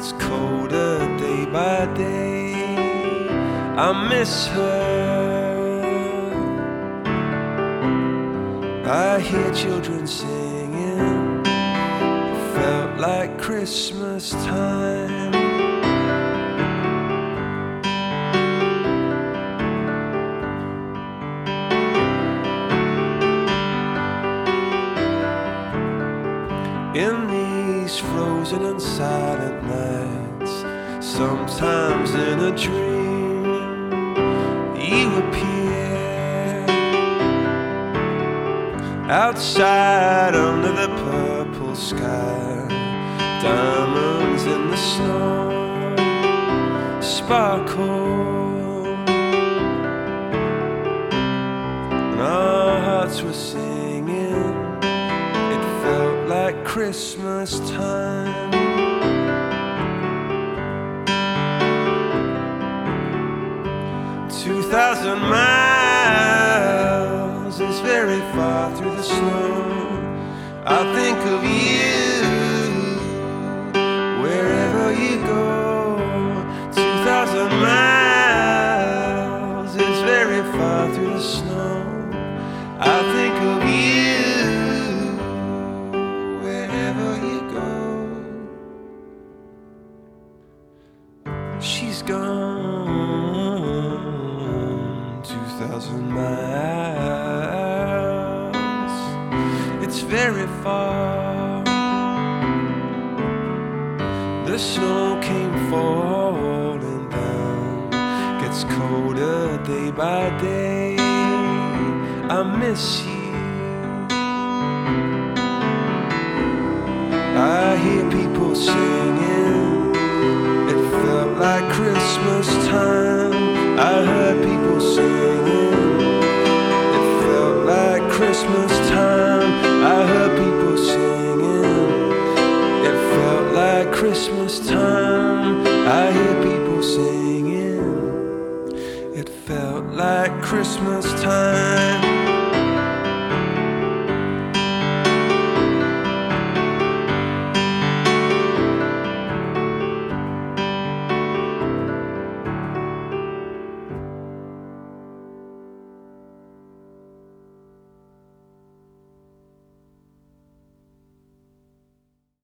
gets colder day by day. I miss her. I hear children singing. It felt like Christmas time. In these frozen and silent nights, sometimes in a dream, you appear outside under the purple sky. Diamonds in the snow sparkle, and our hearts were singing. It felt like Christmas time. 2,000 miles is very far through the snow. I think of you wherever you go. 2,000 miles is very far through the snow. I think of you wherever you go. She's gone 2,000 miles. It's very far. The snow came falling down. Gets colder day by day. I miss you. I hear people singing. It felt like Christmas time. I heard people singing. It felt like Christmas time. I heard people singing. It felt like Christmas time. I hear people singing. It felt like Christmas time.